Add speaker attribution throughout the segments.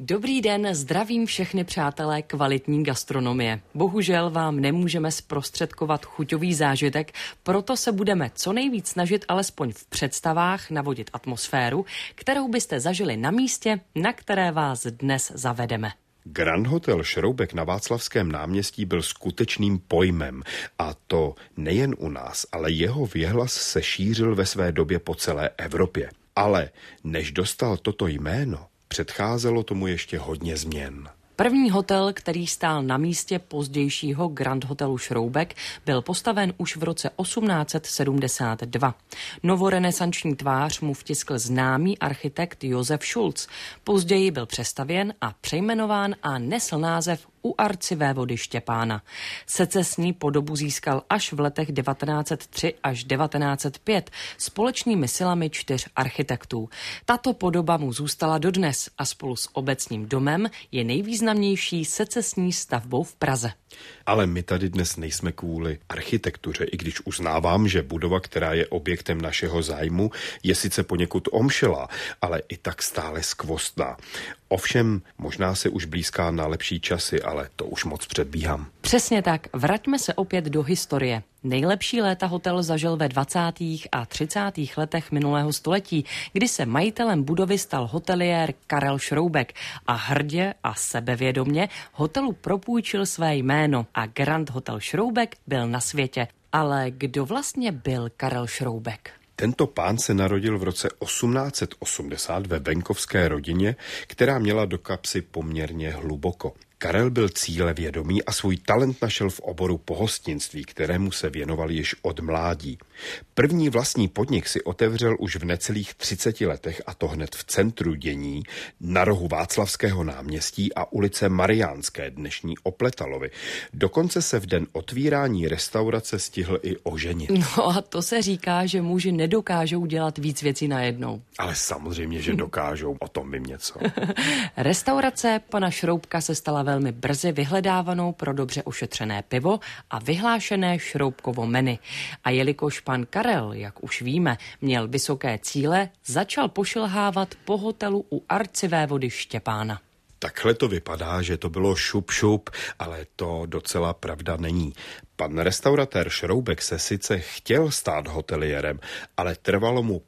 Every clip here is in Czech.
Speaker 1: Dobrý den, zdravím všechny přátelé kvalitní gastronomie. Bohužel vám nemůžeme zprostředkovat chuťový zážitek, proto se budeme co nejvíc snažit alespoň v představách navodit atmosféru, kterou byste zažili na místě, na které vás dnes zavedeme.
Speaker 2: Grand Hotel Šroubek na Václavském náměstí byl skutečným pojmem, a to nejen u nás, ale jeho věhlas se šířil ve své době po celé Evropě. Ale než dostal toto jméno, předcházelo tomu ještě hodně změn.
Speaker 1: První hotel, který stál na místě pozdějšího Grand Hotelu Šroubek, byl postaven už v roce 1872. Novorenesanční tvář mu vtiskl známý architekt Josef Schulz. Později byl přestavěn a přejmenován a nesl název U arcivévody Štěpána. Secesní podobu získal až v letech 1903 až 1905 společnými silami 4 architektů. Tato podoba mu zůstala dodnes a spolu s obecním domem je nejvýznamnější secesní stavbou v Praze.
Speaker 2: Ale my tady dnes nejsme kvůli architektuře, i když uznávám, že budova, která je objektem našeho zájmu, je sice poněkud omšelá, ale i tak stále skvostná. Ovšem, možná se už blízká na lepší časy, ale to už moc předbíhám.
Speaker 1: Přesně tak, vraťme se opět do historie. Nejlepší léta hotel zažil ve 20. a 30. letech minulého století, kdy se majitelem budovy stal hoteliér Karel Šroubek a hrdě a sebevědomně hotelu propůjčil své jméno a Grand Hotel Šroubek byl na světě. Ale kdo vlastně byl Karel Šroubek?
Speaker 2: Tento pán se narodil v roce 1880 ve venkovské rodině, která měla do kapsy poměrně hluboko. Karel byl cílevědomý a svůj talent našel v oboru pohostinství, kterému se věnoval již od mládí. První vlastní podnik si otevřel už v necelých 30 letech, a to hned v centru dění, na rohu Václavského náměstí a ulice Mariánské, dnešní Opletalovi. Dokonce se v den otvírání restaurace stihl i oženit.
Speaker 1: No a to se říká, že muži nedokážou dělat víc věcí najednou.
Speaker 2: Ale samozřejmě, že dokážou, o tom vím něco.
Speaker 1: Restaurace pana Šroubka se stala velmi brzy vyhledávanou pro dobře ošetřené pivo a vyhlášené Šroubkovo menu. A jelikož pan Karel, jak už víme, měl vysoké cíle, začal pošilhávat po hotelu U arcivévody Štěpána.
Speaker 2: Takhle to vypadá, že to bylo šup, ale to docela pravda není. Pan restauratér Šroubek se sice chtěl stát hoteliérem, ale trvalo mu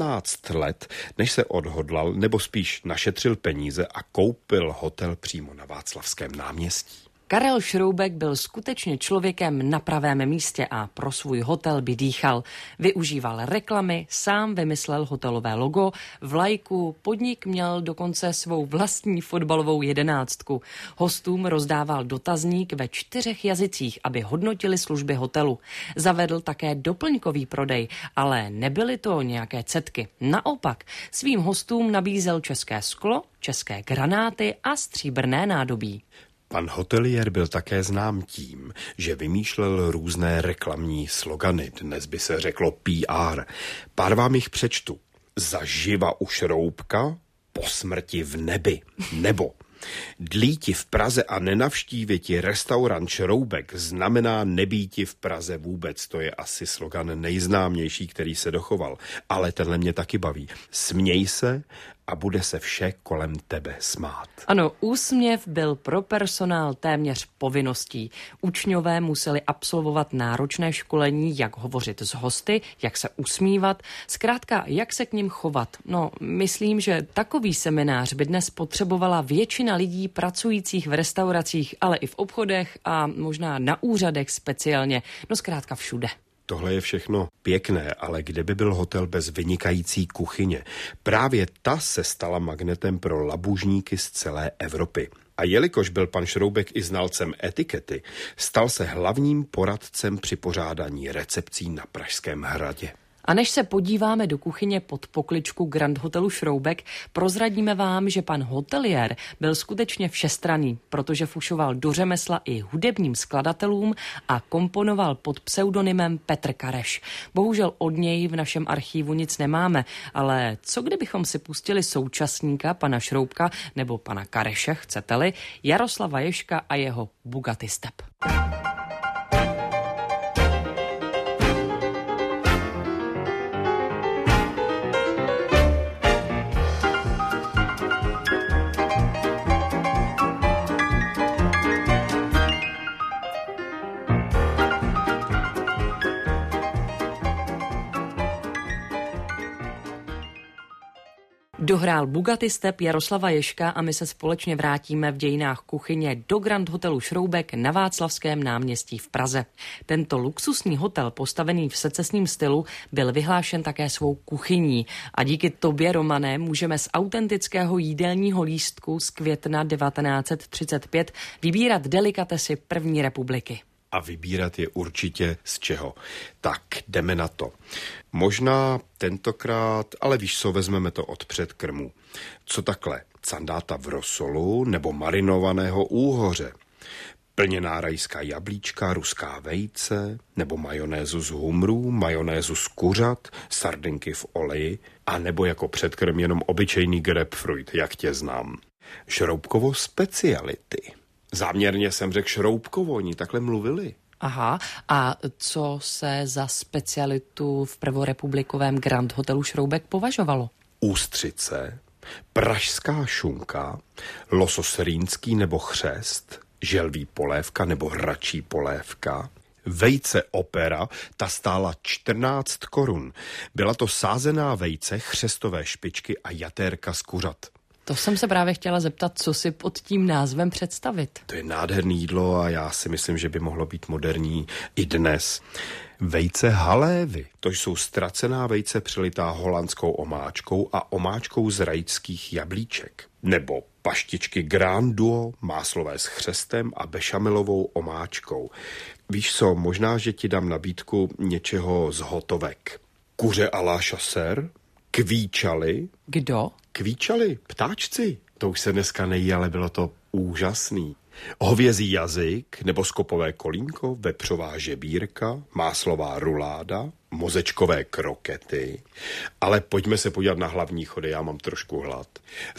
Speaker 2: 15 let, než se odhodlal, nebo spíš našetřil peníze a koupil hotel přímo na Václavském náměstí.
Speaker 1: Karel Šroubek byl skutečně člověkem na pravém místě a pro svůj hotel by dýchal. Využíval reklamy, sám vymyslel hotelové logo, vlajku, podnik měl dokonce svou vlastní fotbalovou 11. Hostům rozdával dotazník ve 4 jazycích, aby hodnotili služby hotelu. Zavedl také doplňkový prodej, ale nebyly to nějaké cetky. Naopak, svým hostům nabízel české sklo, české granáty a stříbrné nádobí.
Speaker 2: Pan hoteliér byl také znám tím, že vymýšlel různé reklamní slogany, dnes by se řeklo PR. Pár vám jich přečtu. Zaživa u Šroubka, po smrti v nebi. Nebo dlíti v Praze a nenavštíviti restaurant Šroubek znamená nebýti v Praze vůbec. To je asi slogan nejznámější, který se dochoval. Ale tenhle mě taky baví. Směj se a bude se vše kolem tebe smát.
Speaker 1: Ano, úsměv byl pro personál téměř povinností. Učňové museli absolvovat náročné školení, jak hovořit s hosty, jak se usmívat, zkrátka, jak se k nim chovat. No, myslím, že takový seminář by dnes potřebovala většina lidí pracujících v restauracích, ale i v obchodech a možná na úřadech speciálně. No zkrátka všude.
Speaker 2: Tohle je všechno pěkné, ale kde by byl hotel bez vynikající kuchyně? Právě ta se stala magnetem pro labužníky z celé Evropy. A jelikož byl pan Šroubek i znalcem etikety, stal se hlavním poradcem při pořádání recepcí na Pražském hradě.
Speaker 1: A než se podíváme do kuchyně pod pokličku Grand Hotelu Šroubek, prozradíme vám, že pan hoteliér byl skutečně všestranný, protože fušoval do řemesla i hudebním skladatelům a komponoval pod pseudonymem Petr Kareš. Bohužel od něj v našem archívu nic nemáme, ale co kdybychom si pustili současníka pana Šroubka nebo pana Kareše, chcete-li, Jaroslava Ježka a jeho Bugatti Step. Dohrál Bugatti Step Jaroslava Ježka a my se společně vrátíme v dějinách kuchyně do Grand Hotelu Šroubek na Václavském náměstí v Praze. Tento luxusní hotel, postavený v secesním stylu, byl vyhlášen také svou kuchyní. A díky tobě, Romane, můžeme z autentického jídelního lístku z května 1935 vybírat delikatesy první republiky.
Speaker 2: A vybírat je určitě z čeho. Tak, jdeme na to. Možná tentokrát, ale víš co, vezmeme to od předkrmu. Co takhle? Candáta v rosolu nebo marinovaného úhoře? Plněná rajská jablíčka, ruská vejce, nebo majonézu z humrů, majonézu z kuřat, sardinky v oleji, a nebo jako předkrm jenom obyčejný grapefruit, jak tě znám. Šroubkovo speciality. Záměrně jsem řekl Šroubkovo, oni takhle mluvili.
Speaker 1: Aha, a co se za specialitu v prvorepublikovém Grand Hotelu Šroubek považovalo?
Speaker 2: Ústřice, pražská šunka, losos rýnský nebo chřest, želví polévka nebo hračí polévka, vejce opera, ta stála 14 korun. Byla to sázená vejce, chřestové špičky a jatérka z kuřat.
Speaker 1: To jsem se právě chtěla zeptat, co si pod tím názvem představit.
Speaker 2: To je nádherné jídlo a já si myslím, že by mohlo být moderní i dnes. Vejce halévy, to jsou ztracená vejce přelitá holandskou omáčkou a omáčkou z rajských jablíček. Nebo paštičky Grand Duo, máslové s chřestem a bešamelovou omáčkou. Víš co, možná, že ti dám nabídku něčeho z hotovek. Kuře à la chasseur, kvíčaly.
Speaker 1: Kdo?
Speaker 2: Kvíčaly, ptáčci. To už se dneska nejí, ale bylo to úžasný. Hovězí jazyk nebo skopové kolínko, vepřová žebírka, máslová ruláda, mozečkové krokety. Ale pojďme se podívat na hlavní chody, já mám trošku hlad.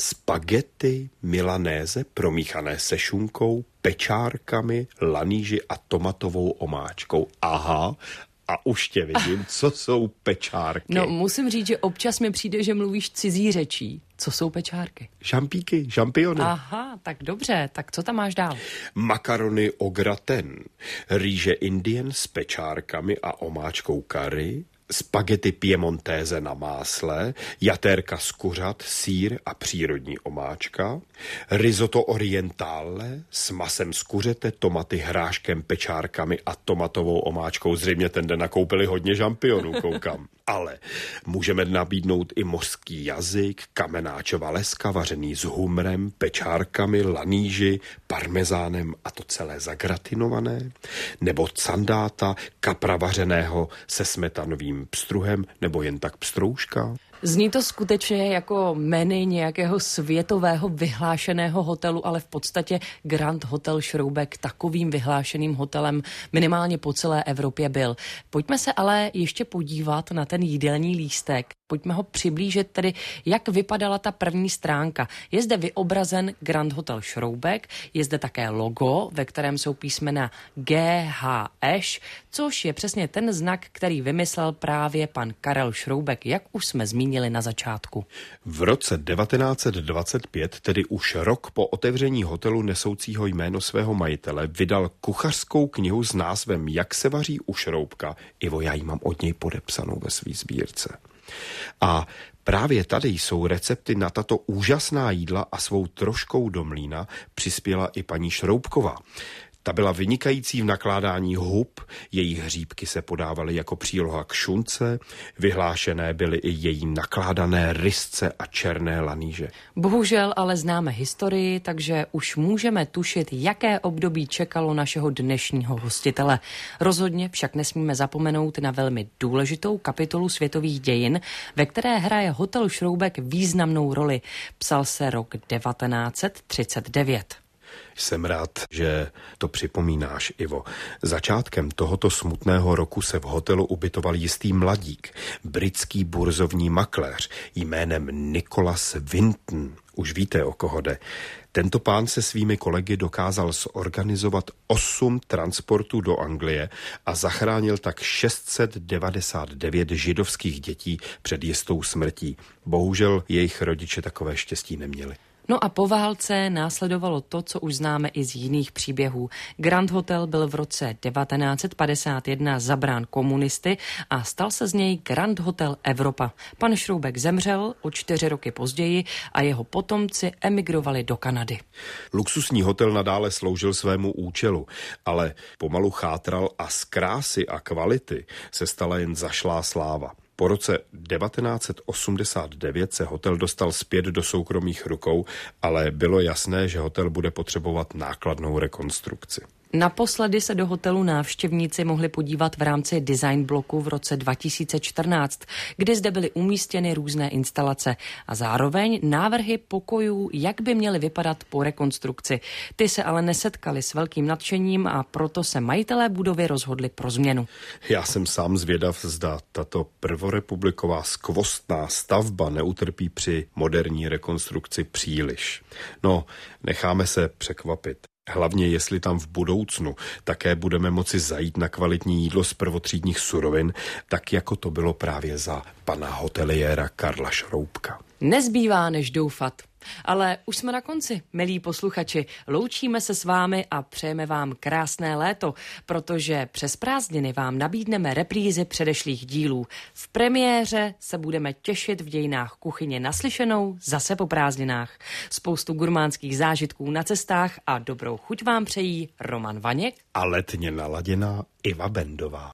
Speaker 2: Spagety milanéze promíchané se šunkou, pečárkami, laníži a tomatovou omáčkou. Aha, a už tě vidím, co jsou pečárky.
Speaker 1: No, musím říct, že občas mi přijde, že mluvíš cizí řečí. Co jsou pečárky?
Speaker 2: Žampíky, žampiony.
Speaker 1: Aha, tak dobře, tak co tam máš dál?
Speaker 2: Makarony au gratin, rýže indien s pečárkami a omáčkou curry, spagety piemontéze na másle, jatérka z kuřat, sýr a přírodní omáčka, risotto orientale s masem z kuřete, tomaty, hráškem, pečárkami a tomatovou omáčkou. Zřejmě ten den nakoupili hodně žampionů, koukám. Ale můžeme nabídnout i mořský jazyk, kamenáčova leska vařený s humrem, pečárkami, laníži, parmezánem a to celé zagratinované, nebo candáta, kapra vařeného se smetanovým pstruhem, nebo jen tak pstrouška.
Speaker 1: Zní to skutečně jako menu nějakého světového vyhlášeného hotelu, ale v podstatě Grand Hotel Šroubek takovým vyhlášeným hotelem minimálně po celé Evropě byl. Pojďme se ale ještě podívat na ten jídelní lístek. Pojďme ho přiblížit tedy, jak vypadala ta první stránka. Je zde vyobrazen Grand Hotel Šroubek, je zde také logo, ve kterém jsou písmena GHŠ, což je přesně ten znak, který vymyslel právě pan Karel Šroubek, jak už jsme zmínili na začátku.
Speaker 2: V roce 1925, tedy už rok po otevření hotelu nesoucího jméno svého majitele, vydal kuchařskou knihu s názvem Jak se vaří u Šroubka. Ivo, já ji mám od něj podepsanou ve své sbírce. A právě tady jsou recepty na tato úžasná jídla a svou troškou do mlýna přispěla i paní Šroubková. Ta byla vynikající v nakládání hub, její hříbky se podávaly jako příloha k šunce, vyhlášené byly i její nakládané rysce a černé laníže.
Speaker 1: Bohužel ale známe historii, takže už můžeme tušit, jaké období čekalo našeho dnešního hostitele. Rozhodně však nesmíme zapomenout na velmi důležitou kapitolu světových dějin, ve které hraje Hotel Šroubek významnou roli. Psal se rok 1939.
Speaker 2: Jsem rád, že to připomínáš, Ivo. Začátkem tohoto smutného roku se v hotelu ubytoval jistý mladík, britský burzovní makléř jménem Nicholas Winton. Už víte, o koho jde. Tento pán se svými kolegy dokázal zorganizovat 8 transportů do Anglie a zachránil tak 699 židovských dětí před jistou smrtí. Bohužel jejich rodiče takové štěstí neměli.
Speaker 1: No a po válce následovalo to, co už známe i z jiných příběhů. Grand Hotel byl v roce 1951 zabrán komunisty a stal se z něj Grand Hotel Evropa. Pan Šroubek zemřel o 4 roky později a jeho potomci emigrovali do Kanady.
Speaker 2: Luxusní hotel nadále sloužil svému účelu, ale pomalu chátral a z krásy a kvality se stala jen zašlá sláva. Po roce 1989 se hotel dostal zpět do soukromých rukou, ale bylo jasné, že hotel bude potřebovat nákladnou rekonstrukci.
Speaker 1: Naposledy se do hotelu návštěvníci mohli podívat v rámci design bloku v roce 2014, kdy zde byly umístěny různé instalace a zároveň návrhy pokojů, jak by měly vypadat po rekonstrukci. Ty se ale nesetkaly s velkým nadšením a proto se majitelé budovy rozhodli pro změnu.
Speaker 2: Já jsem sám zvědav, zda tato prvorepubliková skvostná stavba neutrpí při moderní rekonstrukci příliš. No, necháme se překvapit. Hlavně jestli tam v budoucnu také budeme moci zajít na kvalitní jídlo z prvotřídních surovin, tak jako to bylo právě za pana hoteliéra Karla Šroubka.
Speaker 1: Nezbývá než doufat. Ale už jsme na konci, milí posluchači. Loučíme se s vámi a přejeme vám krásné léto, protože přes prázdniny vám nabídneme reprízy předešlých dílů. V premiéře se budeme těšit v dějinách kuchyně naslyšenou zase po prázdninách. Spoustu gurmánských zážitků na cestách a dobrou chuť vám přejí Roman Vaněk
Speaker 2: a letně naladěná Iva Bendová.